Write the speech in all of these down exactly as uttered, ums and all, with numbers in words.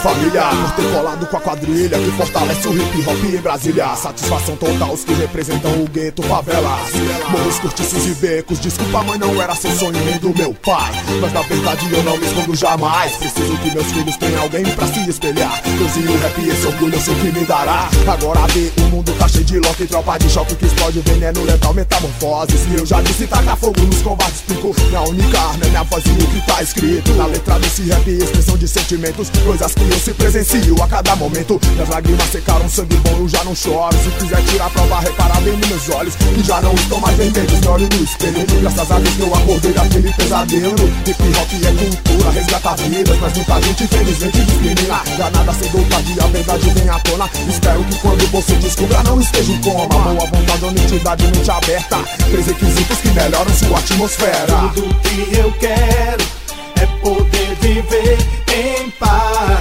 família, por ter colado com a quadrilha que fortalece o hip hop em Brasília. Satisfação total os que representam o gueto, favelas, morros, cortiços e becos. Desculpa, mãe, não era seu sonho nem do meu pai, mas na verdade eu não me escondo jamais. Preciso que meus filhos tenham alguém pra se espelhar. Deus e o rap, esse orgulho eu sei que me dará. Agora vê, o mundo tá cheio de lock, tropa de choque que explode o veneno letal, metamorfoses. E eu já disse, taca fogo nos covardes, explico. Minha única arma é minha voz e o que tá escrito na letra desse rap, expressão de sentimentos, coisas que eu se presencio a cada momento. Minhas lágrimas secaram, sangue bom, eu já não choro. Se quiser tirar a prova, repara bem nos meus olhos, que já não estão mais vermelhos, me olho no espelho. Graças a Deus que eu acordei daquele pesadelo. Hip hop é cultura, resgata vidas, mas muita gente infelizmente discrimina. Ganada sem ousadia, a verdade vem à tona. Espero que quando você descubra não esteja em coma. Boa vontade, honestidade, mente aberta, três requisitos que melhoram sua atmosfera. Tudo que eu quero é poder viver em paz.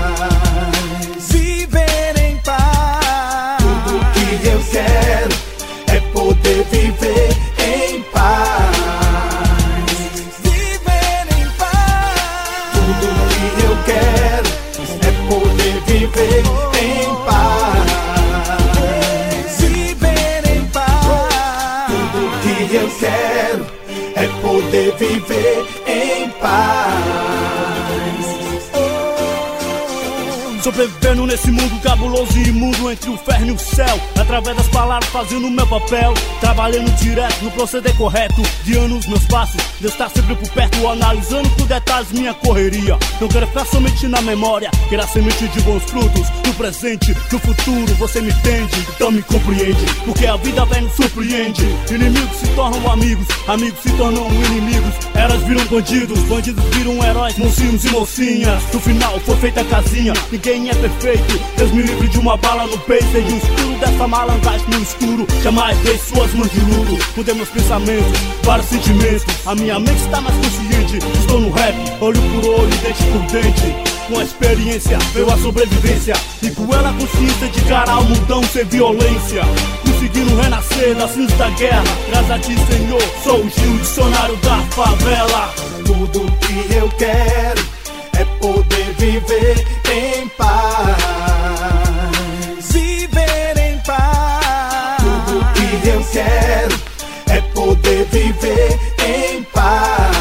Viver em paz. Tudo que eu quero é poder viver em paz. Viver em paz. Tudo que eu quero é poder viver em paz. Viver em paz. Tudo que eu quero é poder viver em paz. Sobrevivendo nesse mundo cabuloso e imundo, entre o ferro e o céu, através das palavras fazendo o meu papel, trabalhando direto no proceder correto, guiando os meus passos. Deus está sempre por perto, analisando por detalhes minha correria. Não quero ficar somente na memória, quero a semente de bons frutos no presente, no futuro. Você me entende, então me compreende, porque a vida vem nos surpreende. Inimigos se tornam amigos, amigos se tornam inimigos. Eras viram bandidos, bandidos viram heróis, mocinhos e mocinhas. No final foi feita a casinha, ninguém é perfeito. Deus me livre de uma bala no peito e o escuro dessa malandragem no escuro. Jamais dei suas mãos de luto, mudei meus pensamentos para sentimentos. A minha mente está mais consciente, estou no rap, olho por olho, dente por dente. Com a experiência veio a sobrevivência, e com ela a consciência de cara ao mundão sem violência. Conseguindo renascer das cinzas da guerra, graças a ti, Senhor, sou o Gil, dicionário da favela. Tudo que eu quero é poder viver em paz. Viver em paz. Tudo que eu quero é poder viver em paz.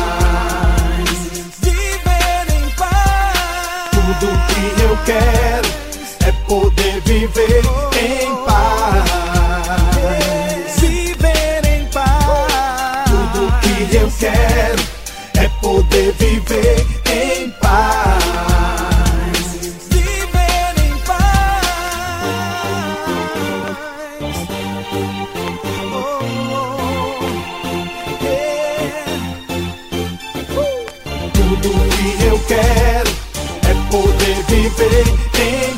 Viver em paz. Tudo que eu quero é poder viver em paz. Viver em paz. Tudo que eu quero é poder viver em paz. Viver em paz. Oh, oh, yeah. uh. Tudo que eu quero é poder viver em